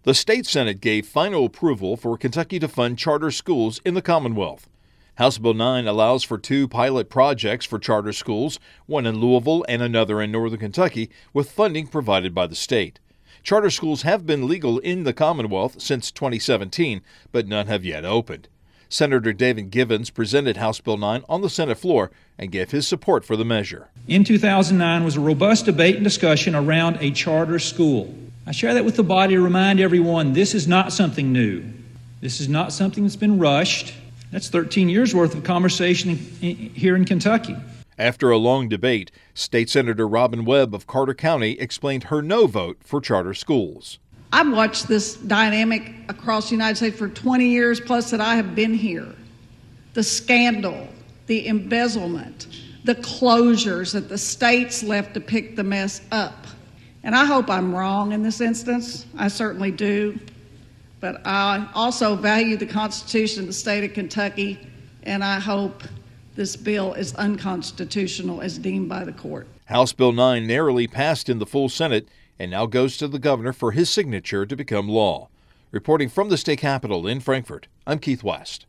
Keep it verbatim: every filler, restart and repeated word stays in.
The state Senate gave final approval for Kentucky to fund charter schools in the Commonwealth. House Bill nine allows for two pilot projects for charter schools, one in Louisville and another in northern Kentucky, with funding provided by the state. Charter schools have been legal in the Commonwealth since twenty seventeen, but none have yet opened. Senator David Givens presented House Bill nine on the Senate floor and gave his support for the measure. In two thousand nine was a robust debate and discussion around a charter school. I share that with the body to remind everyone this is not something new. This is not something that's been rushed. That's thirteen years worth of conversation here in Kentucky. After a long debate, State Senator Robin Webb of Carter County explained her no vote for charter schools. I've watched this dynamic across the United States for twenty years plus that I have been here. The scandal, the embezzlement, the closures that the states left to pick the mess up. And I hope I'm wrong in this instance. I certainly do. But I also value the Constitution of the state of Kentucky, and I hope this bill is unconstitutional as deemed by the court. House Bill nine narrowly passed in the full Senate and now goes to the governor for his signature to become law. Reporting from the state capitol in Frankfort, I'm Keith West.